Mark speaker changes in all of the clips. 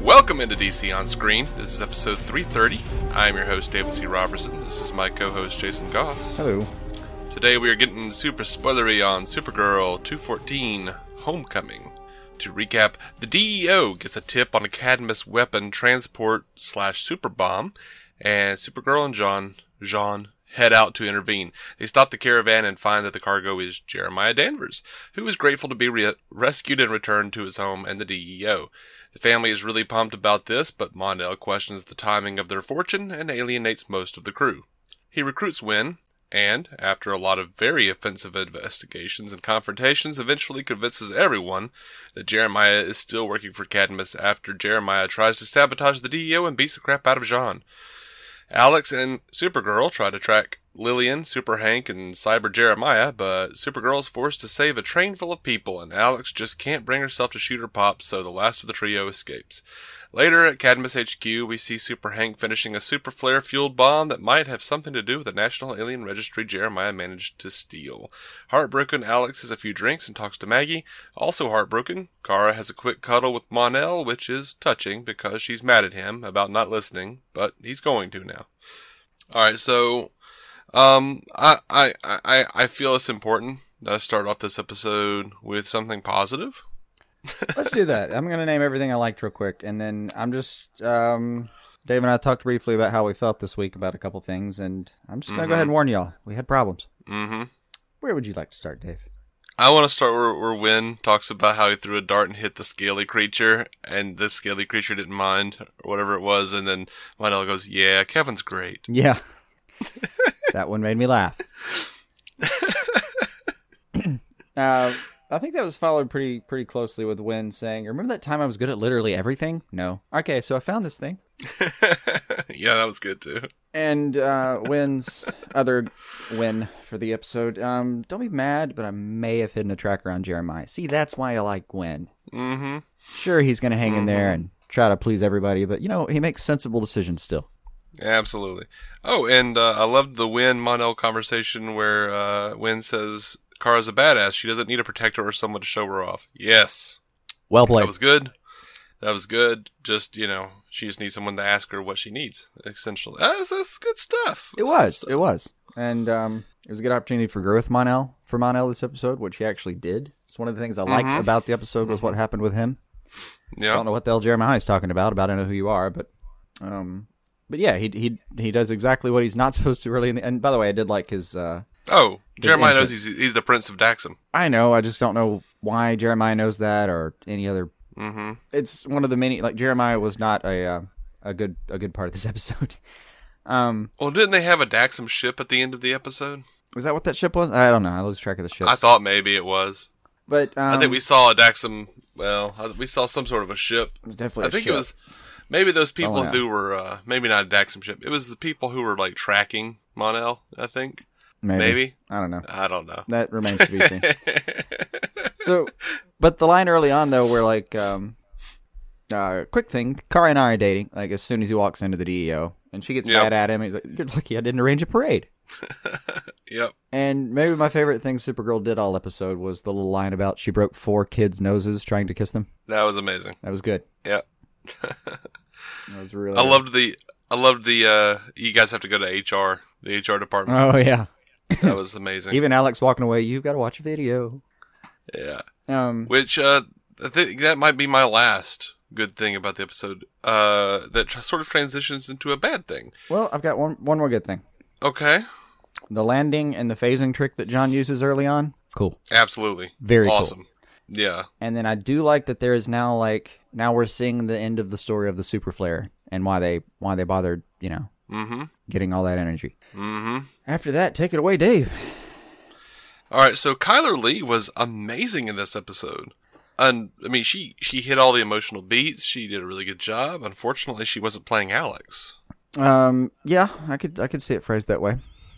Speaker 1: Welcome into DC On Screen. This is episode 330. I'm your host, David C. Robertson. This is my co-host, Jason Goss.
Speaker 2: Hello.
Speaker 1: Today we are getting super spoilery on Supergirl 214 Homecoming. To recap, the DEO gets a tip on a Cadmus weapon transport / super bomb, and Supergirl and Jean head out to intervene. They stop the caravan and find that the cargo is Jeremiah Danvers, who is grateful to be rescued and returned to his home and the DEO. The family is really pumped about this, but Mon-El questions the timing of their fortune and alienates most of the crew. He recruits Winn, and, after a lot of very offensive investigations and confrontations, eventually convinces everyone that Jeremiah is still working for Cadmus after Jeremiah tries to sabotage the DEO and beats the crap out of Jean. Alex and Supergirl try to track Lillian, Super Hank, and Cyber Jeremiah, but Supergirl is forced to save a train full of people, and Alex just can't bring herself to shoot her pops, so the last of the trio escapes. Later at Cadmus HQ, we see Super Hank finishing a super flare-fueled bomb that might have something to do with the National Alien Registry Jeremiah managed to steal. Heartbroken, Alex has a few drinks and talks to Maggie. Also heartbroken, Kara has a quick cuddle with Mon-El, which is touching because she's mad at him about not listening, but he's going to now. Alright, so, I feel it's important that I start off this episode with something positive.
Speaker 2: Let's do that. I'm going to name everything I liked real quick, and then I'm just, Dave and I talked briefly about how we felt this week about a couple things, and I'm just going to go ahead and warn y'all. We had problems. Mm-hmm. Where would you like to start, Dave?
Speaker 1: I want to start where Winn talks about how he threw a dart and hit the scaly creature, and the scaly creature didn't mind, or whatever it was, and then Mon-El goes, yeah, Kevin's great.
Speaker 2: Yeah. That one made me laugh. I think that was followed pretty closely with Winn saying, remember that time I was good at literally everything? No. Okay, so I found this thing.
Speaker 1: Yeah, that was good too.
Speaker 2: And Winn's other win for the episode, don't be mad, but I may have hidden a tracker on Jeremiah. See, that's why I like Winn. Mm-hmm. Sure, he's going to hang in there and try to please everybody, but, he makes sensible decisions still.
Speaker 1: Absolutely. Oh, and I loved the Winn-Mon-El conversation where Winn says, Kara's a badass. She doesn't need a protector or someone to show her off. Yes.
Speaker 2: Well played.
Speaker 1: That was good. Just, she just needs someone to ask her what she needs, essentially. That's good stuff.
Speaker 2: It was. And it was a good opportunity for growth for Mon-El this episode, which he actually did. It's one of the things I liked about the episode was what happened with him. Yeah. I don't know what the hell Jeremiah is talking about I know who you are, but yeah, he does exactly what he's not supposed to really. And by the way, I did like his...
Speaker 1: Jeremiah knows he's the Prince of Daxam.
Speaker 2: I know. I just don't know why Jeremiah knows that or any other. Mm-hmm. It's one of the many. Like Jeremiah was not a good part of this episode.
Speaker 1: Well, didn't they have a Daxam ship at the end of the episode?
Speaker 2: Was that what that ship was? I don't know. I lose track of the ship.
Speaker 1: I thought maybe it was,
Speaker 2: but
Speaker 1: I think we saw a Daxam. Well, we saw some sort of a ship.
Speaker 2: It was definitely.
Speaker 1: I think it was maybe those people who were maybe not a Daxam ship. It was the people who were like tracking Mon-El. I think. Maybe.
Speaker 2: I don't know.
Speaker 1: I don't know.
Speaker 2: That remains to be seen. So, but the line early on, though, where like, quick thing, Kara and I are dating, like, as soon as he walks into the DEO, and she gets mad at him, he's like, you're lucky I didn't arrange a parade.
Speaker 1: Yep.
Speaker 2: And maybe my favorite thing Supergirl did all episode was the little line about she broke 4 kids' noses trying to kiss them.
Speaker 1: That was amazing.
Speaker 2: That was good.
Speaker 1: Yep.
Speaker 2: That was really
Speaker 1: I loved the, you guys have to go to HR, the HR department.
Speaker 2: Oh, yeah.
Speaker 1: That was amazing.
Speaker 2: Even Alex walking away, you've got to watch a video.
Speaker 1: Yeah. Which, I think that might be my last good thing about the episode, that sort of transitions into a bad thing.
Speaker 2: Well, I've got one more good thing.
Speaker 1: Okay.
Speaker 2: The landing and the phasing trick that John uses early on, cool.
Speaker 1: Absolutely.
Speaker 2: Very
Speaker 1: awesome.
Speaker 2: Cool.
Speaker 1: Yeah.
Speaker 2: And then I do like that there is now, now we're seeing the end of the story of the Super Flare and why they bothered, getting all that energy. Mm-hmm. After that, take it away, Dave.
Speaker 1: All right, so Chyler Leigh was amazing in this episode. And I mean, she hit all the emotional beats. She did a really good job. Unfortunately, she wasn't playing Alex.
Speaker 2: Yeah, I could see it phrased that way.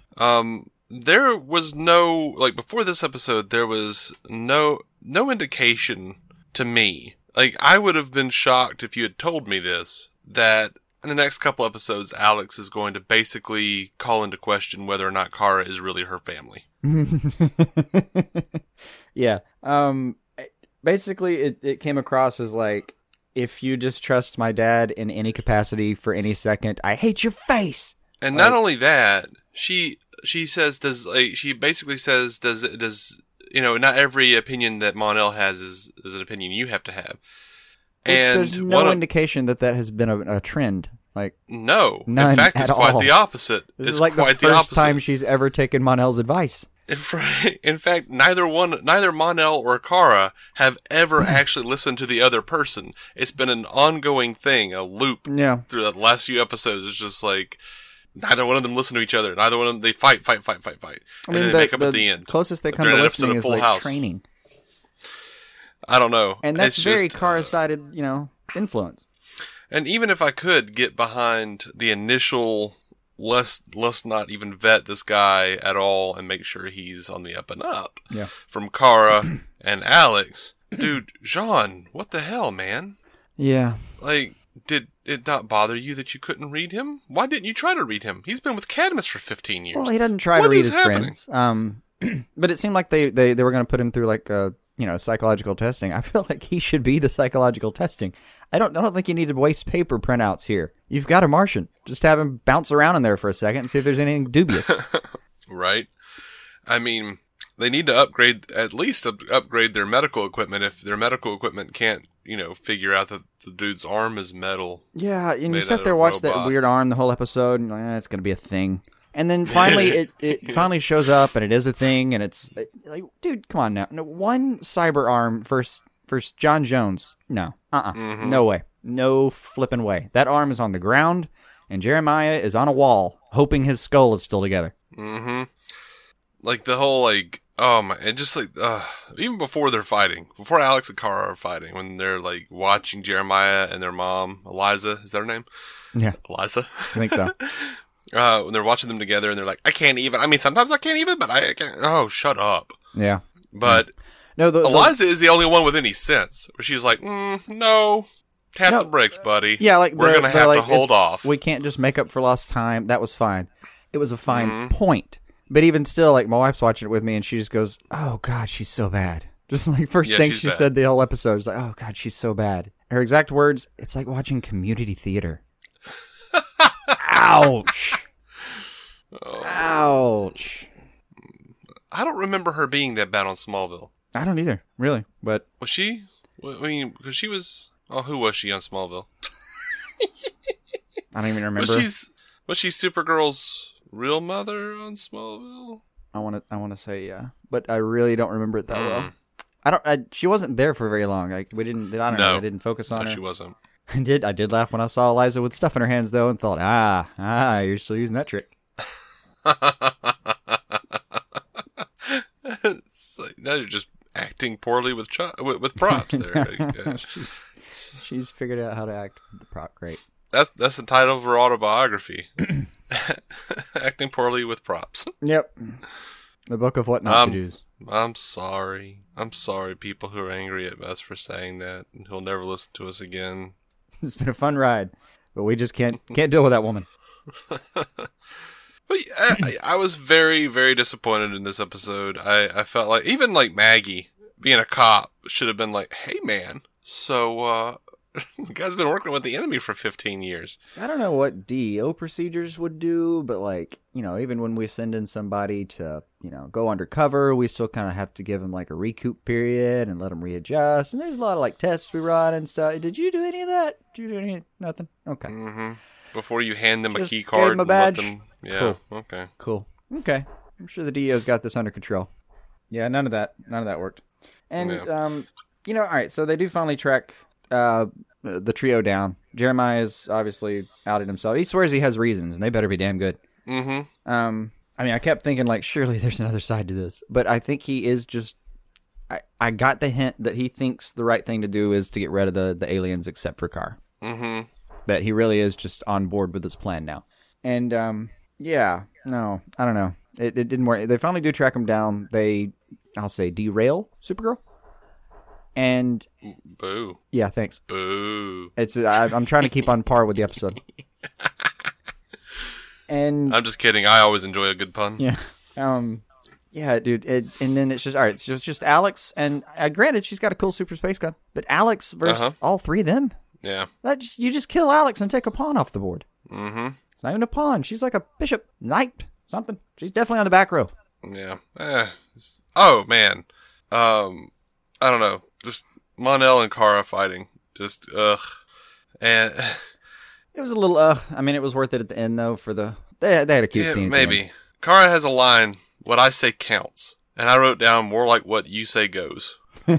Speaker 1: There was no, before this episode, there was no indication to me. I would have been shocked if you had told me this, that in the next couple episodes, Alex is going to basically call into question whether or not Kara is really her family.
Speaker 2: Yeah. Basically, it came across as if you distrust my dad in any capacity for any second, I hate your face.
Speaker 1: And not only that, she says, she basically says, not every opinion that Mon-El has is an opinion you have to have. And
Speaker 2: there's no indication that has been a trend. Like,
Speaker 1: no.
Speaker 2: None
Speaker 1: in fact, it's quite the opposite.
Speaker 2: It's like the first time she's ever taken Mon-El's advice.
Speaker 1: In fact, neither Mon-El or Kara have ever actually listened to the other person. It's been an ongoing thing, a loop through the last few episodes. It's just like, neither one of them listen to each other. Neither one of them, they fight. And then they make up at the end.
Speaker 2: Closest they come to listening is like training.
Speaker 1: I don't know.
Speaker 2: And that's very Kara-sided, influence.
Speaker 1: And even if I could get behind the initial, let's not even vet this guy at all and make sure he's on the up and up from Kara and Alex, dude, Jean, what the hell, man?
Speaker 2: Yeah.
Speaker 1: Like, did it not bother you that you couldn't read him? Why didn't you try to read him? He's been with Cadmus for 15 years.
Speaker 2: Well, he doesn't try to read his friends. But it seemed like they were going to put him through like psychological testing. I feel like he should be the psychological testing. I don't think you need to waste paper printouts here. You've got a Martian. Just have him bounce around in there for a second and see if there's anything dubious.
Speaker 1: Right. I mean, they need to upgrade their medical equipment if their medical equipment can't, figure out that the dude's arm is metal.
Speaker 2: Yeah, and you sit there watch that weird arm the whole episode, and you're like, it's going to be a thing. And then finally, it finally shows up, and it is a thing, and it's like, dude, come on now. No, one cyber arm versus John Jones. No. No way. No flipping way. That arm is on the ground, and Jeremiah is on a wall, hoping his skull is still together.
Speaker 1: Mm-hmm. Like, the whole, oh my, and just even before they're fighting, before Alex and Kara are fighting, when they're, watching Jeremiah and their mom, Eliza, is that her name?
Speaker 2: Yeah.
Speaker 1: Eliza?
Speaker 2: I think so.
Speaker 1: When they're watching them together and they're like, I can't even. I mean, sometimes I can't even, but I can't. Oh, shut up.
Speaker 2: Yeah.
Speaker 1: But Eliza is the only one with any sense. Where she's like, no, tap the brakes, buddy.
Speaker 2: Yeah,
Speaker 1: we're going to have to hold off.
Speaker 2: We can't just make up for lost time. That was fine. It was a fine point. But even still, my wife's watching it with me and she just goes, oh, God, she's so bad. Just first thing she said the whole episode is like, oh, God, she's so bad. Her exact words, it's like watching community theater. Ouch.
Speaker 1: Oh.
Speaker 2: Ouch.
Speaker 1: I don't remember her being that bad on Smallville.
Speaker 2: I don't either, really. But
Speaker 1: was she? I mean, because she was. Oh, who was she on Smallville?
Speaker 2: I don't even remember.
Speaker 1: Was she Supergirl's real mother on Smallville?
Speaker 2: I want to say yeah, but I really don't remember it that well. She wasn't there for very long. I didn't focus on her.
Speaker 1: She wasn't.
Speaker 2: I did laugh when I saw Eliza with stuff in her hands, though, and thought, you're still using that trick.
Speaker 1: It's like, now you're just acting poorly with props there.
Speaker 2: She's figured out how to act with the prop. Great.
Speaker 1: That's the title of her autobiography. Acting poorly with props.
Speaker 2: Yep. The book of what not to do.
Speaker 1: I'm sorry. People who are angry at us for saying that, and who'll never listen to us again.
Speaker 2: It's been a fun ride, but we just can't deal with that woman.
Speaker 1: But I was very, very disappointed in this episode. I felt like, even Maggie, being a cop, should have been like, hey man, so, the guy's been working with the enemy for 15 years.
Speaker 2: I don't know what DEO procedures would do, but even when we send in somebody to, go undercover, we still kind of have to give them a recoup period and let them readjust. And there's a lot of tests we run and stuff. Did you do any of that? Did you do any? Nothing? Okay.
Speaker 1: Mm-hmm. Before you hand them
Speaker 2: just
Speaker 1: a key card
Speaker 2: and let
Speaker 1: them. Yeah.
Speaker 2: Cool.
Speaker 1: Okay.
Speaker 2: Cool. Okay. I'm sure the DEO's got this under control. Yeah, none of that worked. And, all right, so they do finally track the trio down. Jeremiah's obviously outed himself. He swears he has reasons, and they better be damn good.
Speaker 1: Mm-hmm.
Speaker 2: I kept thinking, surely there's another side to this. But I think he is just... I got the hint that he thinks the right thing to do is to get rid of the aliens except for Carr.
Speaker 1: Mm-hmm.
Speaker 2: That he really is just on board with this plan now. And, I don't know. It didn't work. They finally do track him down. They, I'll say, derail Supergirl. And...
Speaker 1: Boo.
Speaker 2: Yeah, thanks.
Speaker 1: Boo.
Speaker 2: I'm trying to keep on par with the episode. And...
Speaker 1: I'm just kidding. I always enjoy a good pun.
Speaker 2: Yeah. Yeah, dude. And then it's just all right. So it's just Alex, and granted, she's got a cool super space gun, but Alex versus all three of them.
Speaker 1: Yeah.
Speaker 2: You just kill Alex and take a pawn off the board.
Speaker 1: Mm-hmm.
Speaker 2: It's not even a pawn. She's like a bishop, knight, something. She's definitely on the back row.
Speaker 1: Yeah. Oh man. I don't know. Just Mon-El and Kara fighting. Just and
Speaker 2: it was a little I mean, it was worth it at the end though. They had a cute scene.
Speaker 1: Maybe Kara has a line. What I say counts, and I wrote down more like what you say goes.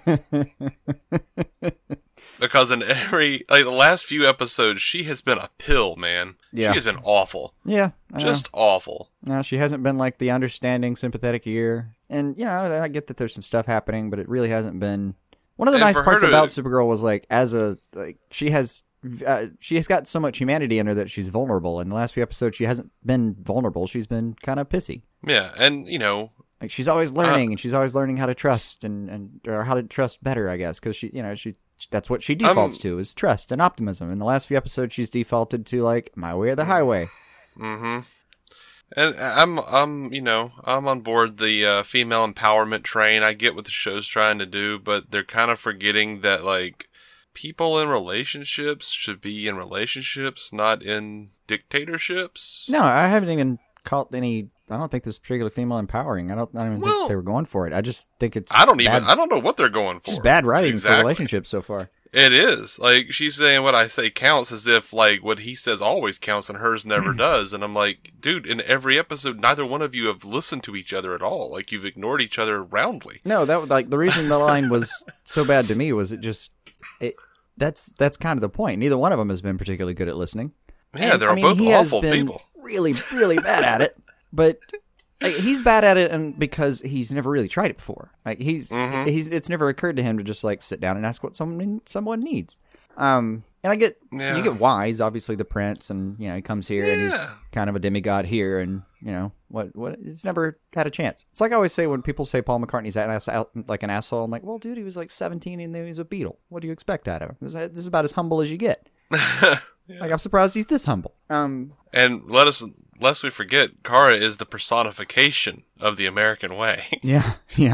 Speaker 1: Because in the last few episodes, she has been a pill, man. Yeah. She has been awful.
Speaker 2: Yeah.
Speaker 1: Just awful.
Speaker 2: No, she hasn't been like the understanding, sympathetic ear. And, I get that there's some stuff happening, but it really hasn't been. One of the nice parts about Supergirl was she has got so much humanity in her that she's vulnerable. In the last few episodes, she hasn't been vulnerable. She's been kind of pissy.
Speaker 1: Yeah, and,
Speaker 2: like she's always learning, and she's always learning how to trust or how to trust better, I guess, because she that's what she defaults to is trust and optimism. In the last few episodes, she's defaulted to like my way or the highway.
Speaker 1: Mm-hmm. And I'm on board the female empowerment train. I get what the show's trying to do, but they're kind of forgetting that like people in relationships should be in relationships, not in dictatorships.
Speaker 2: No, I haven't even caught any. I don't think this is particularly female empowering. I don't even think they were going for it. I just think it's.
Speaker 1: I don't know what they're going for.
Speaker 2: Just bad writing for relationships so far.
Speaker 1: It is. Like, she's saying what I say counts as if, like, what he says always counts and hers never does. And I'm like, dude, in every episode, neither one of you have listened to each other at all. Like, you've ignored each other roundly.
Speaker 2: No, the reason the line was so bad to me was that's kind of the point. Neither one of them has been particularly good at listening.
Speaker 1: Yeah, they're both awful people.
Speaker 2: Really, really bad at it. But he's bad at it, and because he's never really tried it before. Like it's never occurred to him to just like sit down and ask what someone needs. And I get you get why. He's obviously the prince, and he comes here and he's kind of a demigod here, and what he's never had a chance. It's like I always say when people say Paul McCartney's like an asshole. I'm like, well, dude, he was like 17 and then he was a Beatle. What do you expect out of him? This is about as humble as you get. Like, I'm surprised he's this humble.
Speaker 1: And lest we forget, Kara is the personification of the American way.
Speaker 2: Yeah.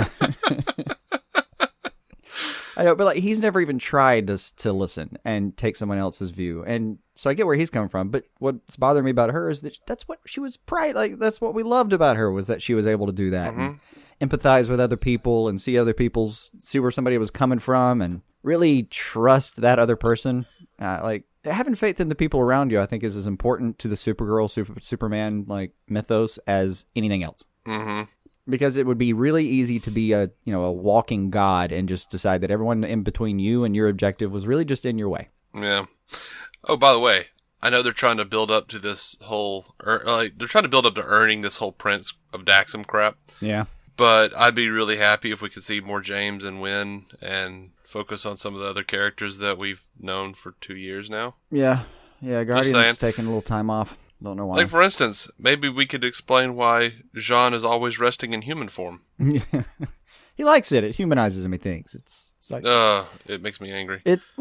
Speaker 2: I know, but like he's never even tried to listen and take someone else's view, and so I get where he's coming from. But what's bothering me about her is that that's what she was that's what we loved about her, was that she was able to do that, and empathize with other people and see where somebody was coming from, and really trust that other person. Having faith in the people around you, I think, is as important to the Supergirl, Superman mythos as anything else.
Speaker 1: Mm-hmm.
Speaker 2: Because it would be really easy to be a walking god and just decide that everyone in between you and your objective was really just in your way.
Speaker 1: Yeah. Oh, by the way, I know they're trying to build up to this whole, they're trying to build up to earning this whole Prince of Daxam crap.
Speaker 2: Yeah.
Speaker 1: But I'd be really happy if we could see more James and Wynn and focus on some of the other characters that we've known for 2 years now.
Speaker 2: Yeah. Guardian's taking a little time off. Don't know why.
Speaker 1: Like, for instance, maybe we could explain why Jean is always resting in human form.
Speaker 2: He likes it. It humanizes him, he thinks. It's like...
Speaker 1: it makes me angry.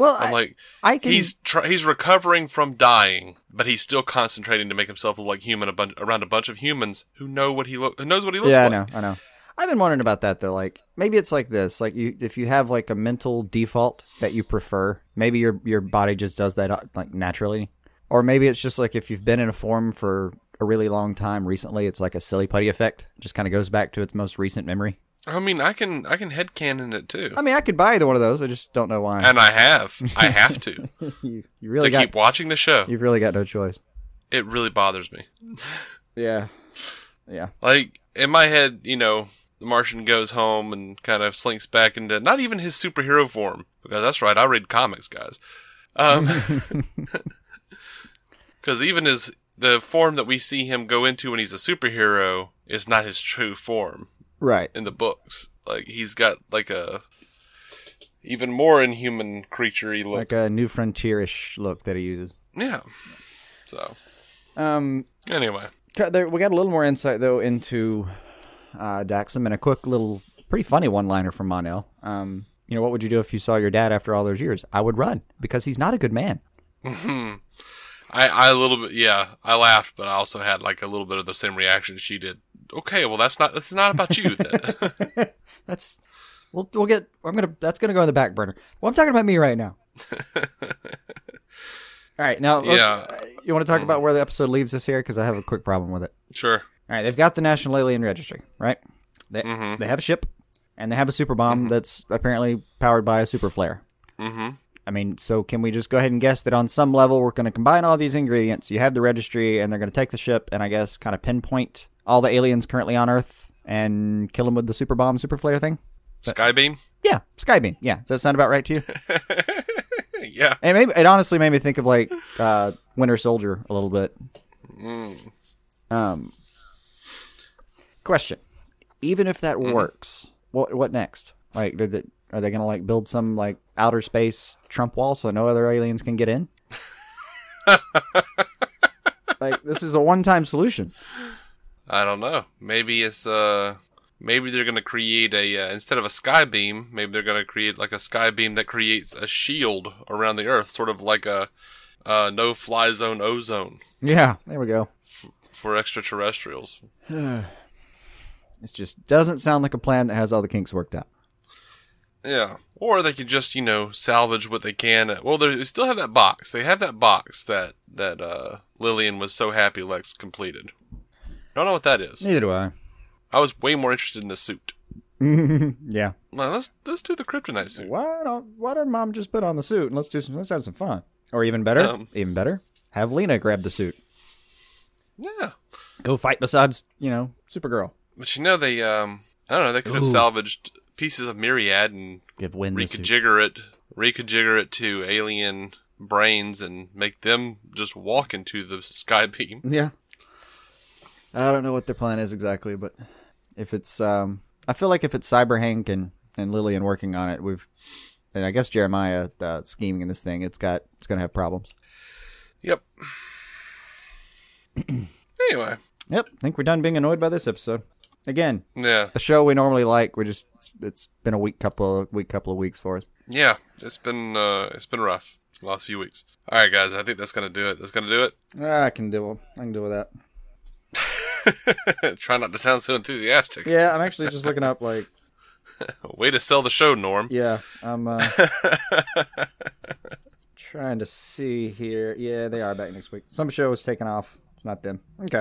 Speaker 2: He's
Speaker 1: recovering from dying, but he's still concentrating to make himself look like human around a bunch of humans who know what he looks like.
Speaker 2: Yeah, I know. I've been wondering about that, though. Like, maybe it's like this. Like, if you have, like, a mental default that you prefer, maybe your body just does that, like, naturally. Or maybe it's just like if you've been in a form for a really long time recently, it's like a silly putty effect. It just kind of goes back to its most recent memory.
Speaker 1: I mean, I can headcanon it too.
Speaker 2: I mean, I could buy either one of those. I just don't know why.
Speaker 1: And I have to.
Speaker 2: you really
Speaker 1: keep watching the show.
Speaker 2: You've really got no choice.
Speaker 1: It really bothers me.
Speaker 2: Yeah.
Speaker 1: Like, in my head, the Martian goes home and kind of slinks back into not even his superhero form, because that's right, I read comics, guys. Because even the form that we see him go into when he's a superhero is not his true form.
Speaker 2: Right.
Speaker 1: In the books. Like, he's got like a even more inhuman creature-y look.
Speaker 2: Like a New Frontier-ish look that he uses.
Speaker 1: Yeah. So.
Speaker 2: We
Speaker 1: Anyway.
Speaker 2: got a little more insight, though, into Daxam, and a quick little, pretty funny one-liner from Mon-El. What would you do if you saw your dad after all those years? I would run, because he's not a good man.
Speaker 1: I a little bit, yeah, I laughed, but I also had like a little bit of the same reaction she did. Okay, well that's not about you.
Speaker 2: That's that's gonna go in the back burner. Well, I'm talking about me right now. All right, now you want to talk about where the episode leaves us here, because I have a quick problem with it.
Speaker 1: Sure.
Speaker 2: All right, they've got the National Alien Registry, right? They have a ship, and they have a super bomb that's apparently powered by a super flare. Mm-hmm. I mean, so can we just go ahead and guess that on some level we're going to combine all these ingredients? You have the registry, and they're going to take the ship, and I guess kind of pinpoint all the aliens currently on Earth and kill them with the super bomb, super flare thing?
Speaker 1: Skybeam?
Speaker 2: Yeah, Skybeam. Yeah, does that sound about right to you?
Speaker 1: Yeah.
Speaker 2: And it honestly made me think of like Winter Soldier a little bit. Question: even if that works, what next? Like, are they gonna like build some like outer space Trump wall so no other aliens can get in? Like, this is a one-time solution.
Speaker 1: I don't know. Maybe it's maybe they're gonna create a instead of a sky beam, maybe they're gonna create like a sky beam that creates a shield around the Earth, sort of like a no-fly zone ozone.
Speaker 2: Yeah, there we go.
Speaker 1: For extraterrestrials.
Speaker 2: It just doesn't sound like a plan that has all the kinks worked out.
Speaker 1: Yeah. Or they could just, salvage what they can. Well, they still have that box. They have that box that Lillian was so happy Lex completed. I don't know what that is.
Speaker 2: Neither do I.
Speaker 1: I was way more interested in the suit.
Speaker 2: Yeah.
Speaker 1: Well, let's do the kryptonite suit.
Speaker 2: Why did Mom just put on the suit and let's have some fun? Or even better, have Lena grab the suit.
Speaker 1: Yeah.
Speaker 2: Go fight besides, Supergirl.
Speaker 1: But they I don't know, they could have salvaged pieces of Myriad and reconfigure it to alien brains and make them just walk into the sky beam.
Speaker 2: Yeah. I don't know what their plan is exactly, but if it's I feel like if it's Cyber Hank and Lillian working on it, and I guess Jeremiah scheming in this thing, it's going to have problems.
Speaker 1: Yep. Anyway.
Speaker 2: Yep. I think we're done being annoyed by this episode. Again.
Speaker 1: Yeah.
Speaker 2: A show we normally like. It's been a couple of weeks for us.
Speaker 1: Yeah. It's been rough the last few weeks. All right, guys. I think that's going to do it. That's going to do it.
Speaker 2: I can deal with that.
Speaker 1: Try not to sound so enthusiastic.
Speaker 2: Yeah, I'm actually just looking up like.
Speaker 1: Way to sell the show, Norm.
Speaker 2: Yeah, I'm trying to see here. Yeah, they are back next week. Some show was taken off. It's not them. Okay.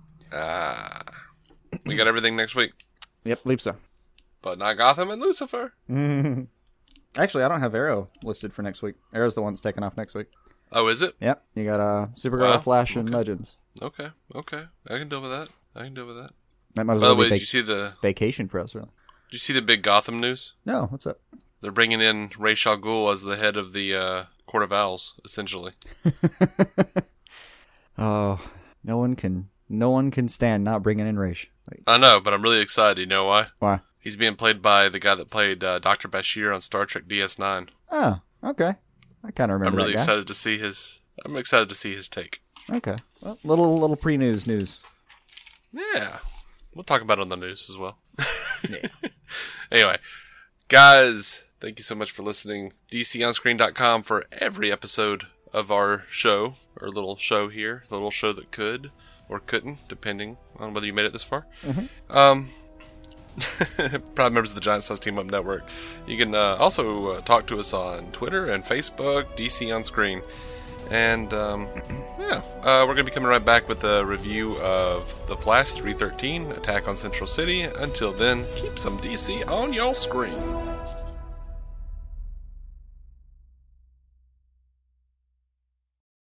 Speaker 1: We got everything next week.
Speaker 2: Yep, believe so.
Speaker 1: But not Gotham and Lucifer.
Speaker 2: Actually, I don't have Arrow listed for next week. Arrow's the one that's taken off next week.
Speaker 1: Oh, is it?
Speaker 2: Yep. You got Supergirl, Flash, and Legends.
Speaker 1: Okay. I can deal with that.
Speaker 2: That might as
Speaker 1: By
Speaker 2: well
Speaker 1: the way,
Speaker 2: be
Speaker 1: did you see the
Speaker 2: vacation for us, really.
Speaker 1: Did you see the big Gotham news?
Speaker 2: No, what's up?
Speaker 1: They're bringing in Ra's al Ghul as the head of the Court of Owls, essentially.
Speaker 2: Oh, no one can stand not bringing in Ra's.
Speaker 1: I know, but I'm really excited. You know why?
Speaker 2: Why?
Speaker 1: He's being played by the guy that played Dr. Bashir on Star Trek DS9.
Speaker 2: Oh, okay. I kind of remember.
Speaker 1: I'm really
Speaker 2: that guy.
Speaker 1: excited to see his. I'm excited to see his take.
Speaker 2: Okay, well, little pre-news.
Speaker 1: Yeah, we'll talk about it on the news as well.
Speaker 2: Yeah.
Speaker 1: Anyway, guys, thank you so much for listening. DCOnscreen.com for every episode of our show, our little show here, the little show that could or couldn't, depending on whether you made it this far. Mm-hmm. Proud members of the Giant Size Team Up Network. You can also talk to us on Twitter and Facebook, DC On Screen. And, we're going to be coming right back with a review of The Flash 313, Attack on Central City. Until then, keep some DC on your screen.